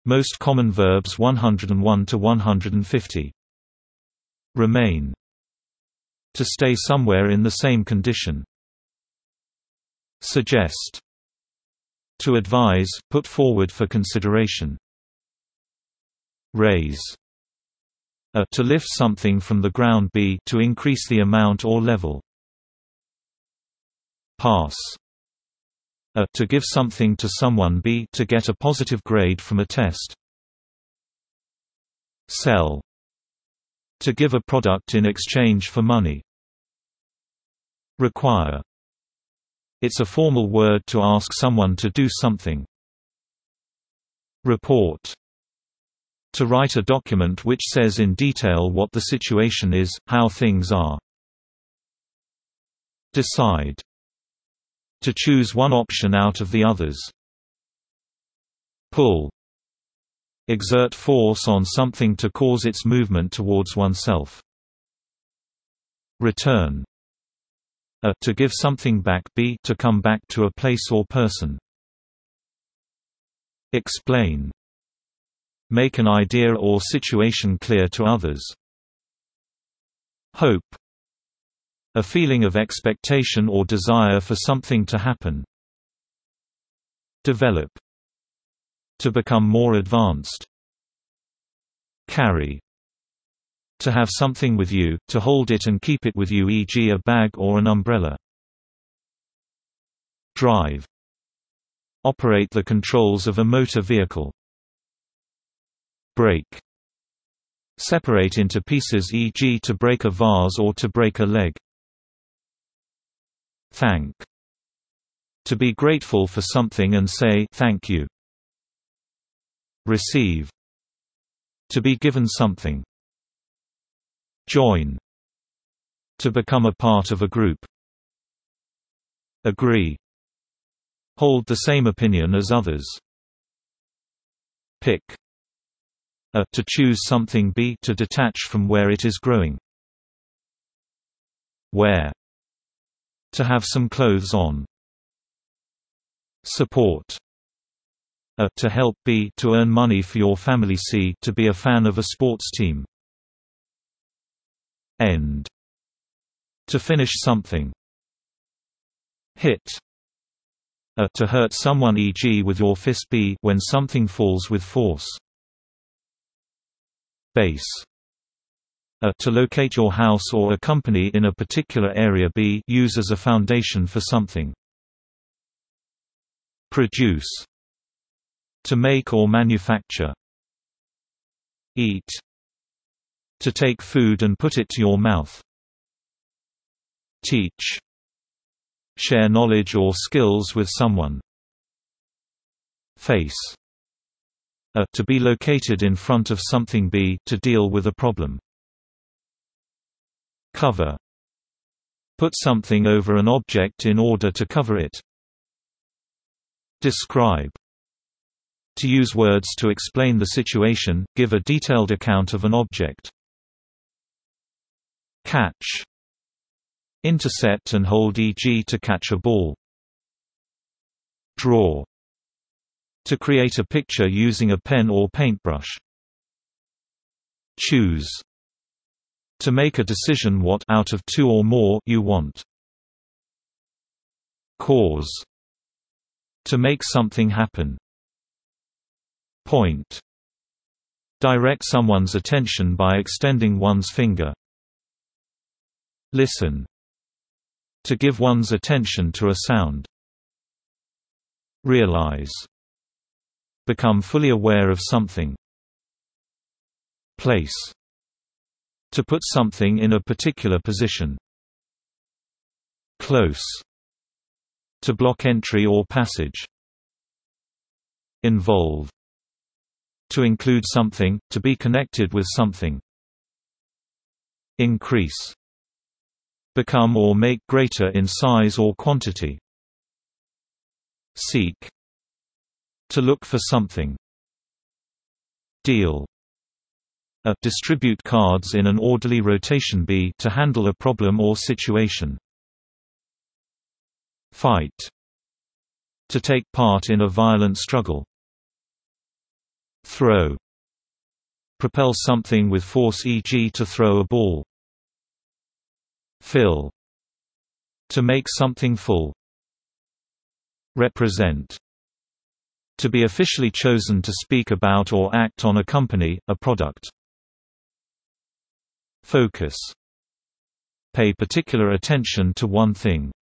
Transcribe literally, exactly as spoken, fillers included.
Most common verbs one hundred one to one hundred fifty. Remain. To stay somewhere in the same condition. Suggest. To advise, put forward for consideration. Raise. A. To lift something from the ground. B. To increase the amount or level. Pass. A. To give something to someone. B. To get a positive grade from a test. Sell. To give a product in exchange for money. Require. It's a formal word to ask someone to do something. Report. To write a document which says in detail what the situation is, how things are. Decide. To choose one option out of the others. Pull. Exert force on something to cause its movement towards oneself. Return. A. To give something back. B. To come back to a place or person. Explain. Make an idea or situation clear to others. Hope. A feeling of expectation or desire for something to happen. Develop. To become more advanced. Carry. To have something with you, to hold it and keep it with you, for example a bag or an umbrella. Drive. Operate the controls of a motor vehicle. Break. Separate into pieces, for example to break a vase or to break a leg. Thank. To be grateful for something and say thank you. Receive. To be given something. Join. To become a part of a group. Agree. Hold the same opinion as others. Pick. A. To choose something. B. To detach from where it is growing. Wear. To have some clothes on. Support. A. To help. B. To earn money for your family. C. To be a fan of a sports team. End. To finish something. Hit. A. To hurt someone, for example with your fist. B. When something falls with force. Base. A. To locate your house or a company in a particular area. B. Use as a foundation for something. Produce. To make or manufacture. Eat. To take food and put it to your mouth. Teach. Share knowledge or skills with someone. Face. A. To be located in front of something. B. To deal with a problem. Cover. Put something over an object in order to cover it. Describe. To use words to explain the situation, give a detailed account of an object. Catch. Intercept and hold, for example to catch a ball. Draw. To create a picture using a pen or paintbrush. Choose. To make a decision what out of two or more you want. Cause. To make something happen. Point. Direct someone's attention by extending one's finger. Listen. To give one's attention to a sound. Realize. Become fully aware of something. Place. To put something in a particular position. Close. To block entry or passage. Involve. To include something, to be connected with something. Increase. Become or make greater in size or quantity. Seek. To look for something. Deal. A. Distribute cards in an orderly rotation. B. To handle a problem or situation. Fight. To take part in a violent struggle. Throw. Propel something with force, for example to throw a ball. Fill. To make something full. Represent. To be officially chosen to speak about or act on a company, a product. Focus. Pay particular attention to one thing.